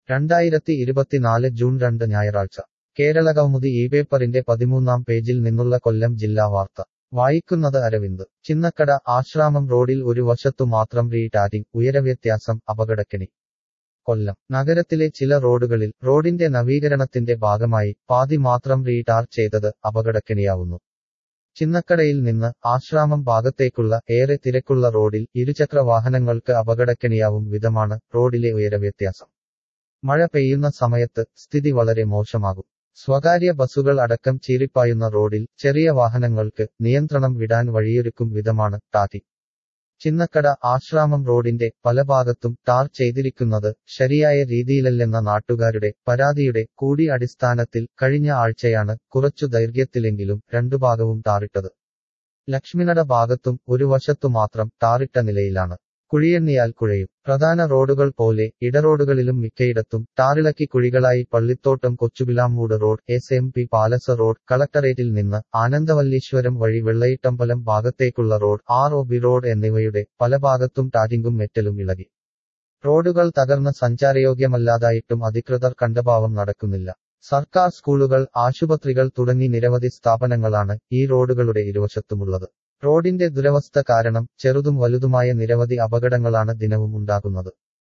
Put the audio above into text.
2024 June 2 ഞായറാഴ്ച കേരളകൗമുദി ഈ പേപ്പറിന്റെ 13-ാം പേജിൽ നിന്നുള്ള കൊല്ലം ജില്ലാ വാർത്ത വായിക്കുന്നത് അരവിന്ദ്. ചിന്നക്കട ആശ്രാമം റോഡിൽ ഒരു വശത്തു മാത്രം റീടാറിംഗ്, ഉയരവ്യത്യാസം അപകടക്കെണി. കൊല്ലം നഗരത്തിലെ ചില റോഡുകളിൽ റോഡിന്റെ നവീകരണത്തിന്റെ ഭാഗമായി പാതി മാത്രം റീടാർ ചെയ്തത് അപകടക്കെണിയാവുന്നു. ചിന്നക്കടയിൽ നിന്ന് ആശ്രാമം ഭാഗത്തേക്കുള്ള ഏറെ തിരക്കുള്ള റോഡിൽ ഇരുചക്ര വാഹനങ്ങൾക്ക് അപകടക്കെണിയാവും വിധമാണ് റോഡിലെ ഉയരവ്യത്യാസം. മഴ പെയ്യുന്ന സമയത്ത് സ്ഥിതി വളരെ മോശമാകും. സ്വകാര്യ ബസുകൾ അടക്കം ചീറിപ്പായുന്ന റോഡിൽ ചെറിയ വാഹനങ്ങൾക്ക് നിയന്ത്രണം വിടാൻ വഴിയൊരുക്കും വിധമാണ് ടാറിംഗ്. ചിന്നക്കട ആശ്രാമം റോഡിന്റെ പല ഭാഗത്തും ടാർ ചെയ്തിരിക്കുന്നത് ശരിയായ രീതിയിലല്ലെന്ന നാട്ടുകാരുടെ പരാതിയുടെ കൂടി അടിസ്ഥാനത്തിൽ കഴിഞ്ഞ ആഴ്ചയാണ് കുറച്ചു ദൈർഘ്യത്തിലെങ്കിലും രണ്ടു ഭാഗവും ടാറിട്ടത്. ലക്ഷ്മിനട ഭാഗത്തും ഒരു വശത്തു മാത്രം ടാറിട്ട നിലയിലാണ്. കുഴിയെണ്ണിയാൽ കുഴയും. പ്രധാന റോഡുകൾ പോലെ ഇടറോഡുകളിലും മിക്കയിടത്തും ടാറിളക്കി കുഴികളായി. Pallithottam Kochupilamoodu road, SMP palace road, കളക്ടറേറ്റിൽ നിന്ന് ആനന്ദവല്ലീശ്വരം വഴി വെള്ളയിട്ടമ്പലം ഭാഗത്തേക്കുള്ള റോഡ്, ROB റോഡ് എന്നിവയുടെ പല ഭാഗത്തും ടാറിംഗും മെറ്റലും ഇളകി. റോഡുകൾ തകർന്ന് സഞ്ചാരയോഗ്യമല്ലാതായിട്ടും അധികൃതർ കണ്ടഭാവം നടക്കുന്നില്ല. സർക്കാർ സ്കൂളുകൾ, ആശുപത്രികൾ തുടങ്ങി നിരവധി സ്ഥാപനങ്ങളാണ് ഈ റോഡുകളുടെ ഇരുവശത്തുമുള്ളത്. റോഡിന്റെ ദുരവസ്ഥ കാരണം ചെറുതും വലുതുമായ നിരവധി അപകടങ്ങളാണ് ദിനവും ഉണ്ടാകുന്നത്.